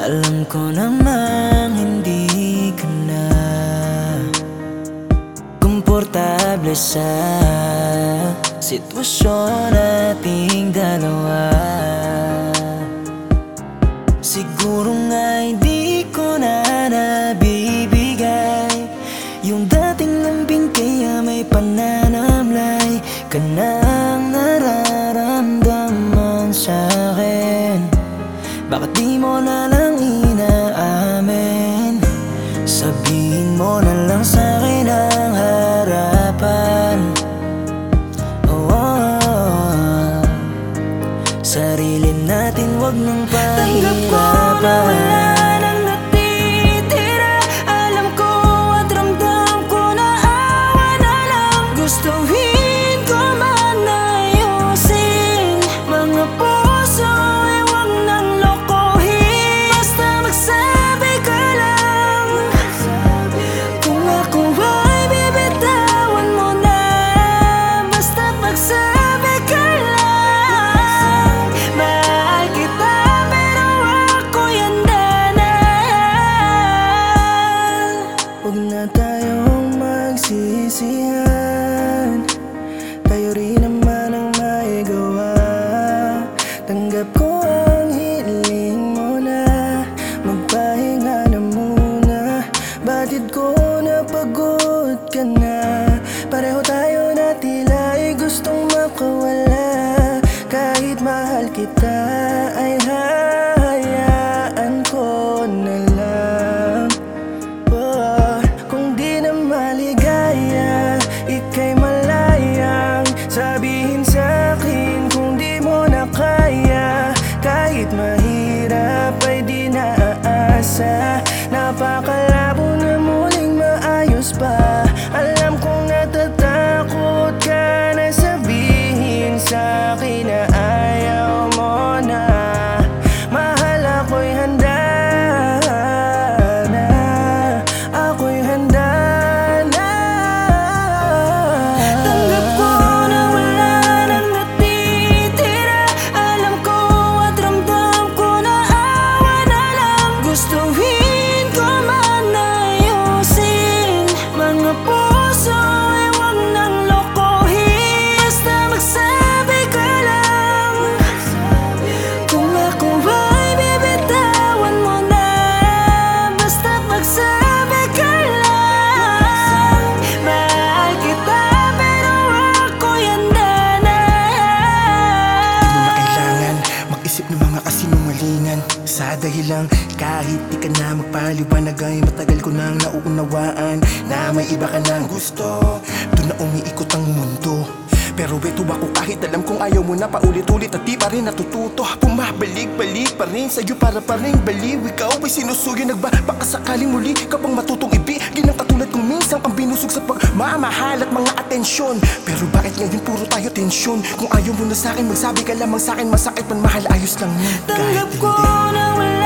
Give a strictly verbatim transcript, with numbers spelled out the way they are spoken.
Alam ko namang hindi ka na komportable sa sitwasyon nating dalawa. Siguro nga'y di ko na nabibigay yung dating lambing, kaya may pananamlay ka nang nararamdaman sa'kin. Bakit di mo na lang inaamin? Sabihin mo na lang sa'kin ang harapan. Oh, oh, oh. Sarili natin wag nang pahirapan. Tanggap ko na wala nang natitira. Alam ko at ramdam ko na awa na lang. Gustuhin ko man ayusin mga puso, ay wag nang lokohin. Basta magsabi ka lang kung ako ay bibitawan mo na. Basta magsabi ka lang mahal kita, pero ako'y handa na. Huwag na tayong magsisihan, tayo rin naman ang maigawa. Tanggap ko ang hiling mo na magpahinga na muna. Batid ko na pagod ka na, pareho tayo na tila ay gustong makawala. Kahit mahal kita ay hahayaan ko na lang. Oh, kung di na maligaya, ika'y malayang sabihin sa'kin kung di mo na kaya. Kahit mahirap ay di naaasa, napakalabo na muling maayos pa. Alam kong natatakot ka na sabihin sa'kin na ayaw mo na. Mahal, ako'y handa na, ako'y handa na. Tanggap ko na wala nang natitira. Alam ko at ramdam ko na awa na lang. Gustuhin ko man ayusin mga puso, ay wag nang lokohin. Basta magsabi ka lang kung ako ay bibitawan mo na. Basta magsabi ka lang mahal kita, pero ako'y handa na. Di mo na kailangan mag-isip ng mga kasinungalingan. Sa dahilang kahit di ka na magpaliwanag ay matagal ko nang nauunawaan na may iba ka nang gusto. Doon na umiikot ang mundo, pero ito ako kahit alam kong ayaw mo na. Paulit-ulit at di pa rin natututo, bumabalik-balik pa rin sa'yo para pa rin baliw. Ikaw ay sinusuyo, nagbabaka sakaling muli ka pang matutong ibigin ang katulad kong minsan kang binusog sa pagmamahal at mga atensyon. Pero bakit ngayon puro tayo tensyon? Kung ayaw mo na sa'kin, magsabi ka lamang sa'kin. Masakit man mahal, ayos lang yun. Tanggap Kahit ko hindi na wala